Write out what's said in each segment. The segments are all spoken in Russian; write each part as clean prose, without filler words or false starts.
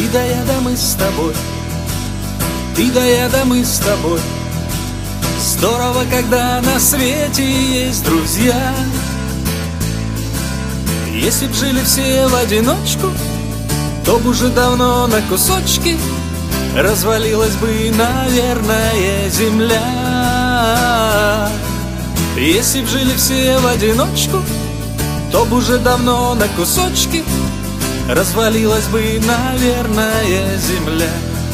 Ты да я да мы с тобой, ты да я да мы с тобой. Здорово, когда на свете есть друзья. Если б жили все в одиночку, то б уже давно на кусочки развалилась бы, наверное, земля. Если б жили все в одиночку, то б уже давно на кусочки развалилась бы, наверное, земля.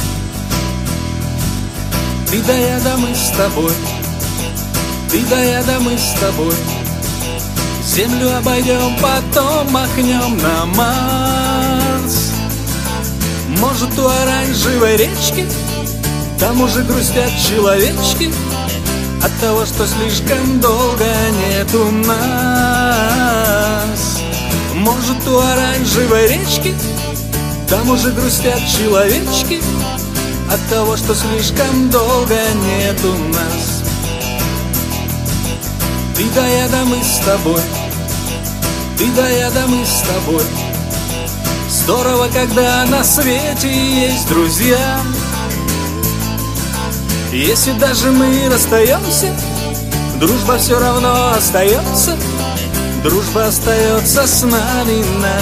Ты да я да мы с тобой, ты да я да мы с тобой. Землю обойдем, потом махнем на Марс. Может, у оранжевой речки там уже грустят человечки от того, что слишком долго нету нас. Может, у оранжевой речки там уже грустят человечки от того, что слишком долго нету нас. Ты да я да мы с тобой, ты да я да мы с тобой. Здорово, когда на свете есть друзья. Если даже мы расстаемся, дружба все равно остается. Дружба остается с нами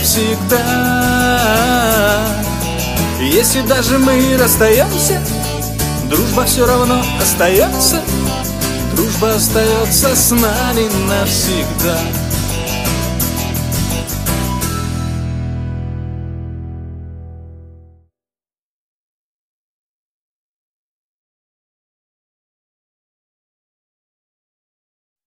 навсегда. Если даже мы расстаемся, дружба все равно остается. Дружба остается с нами навсегда.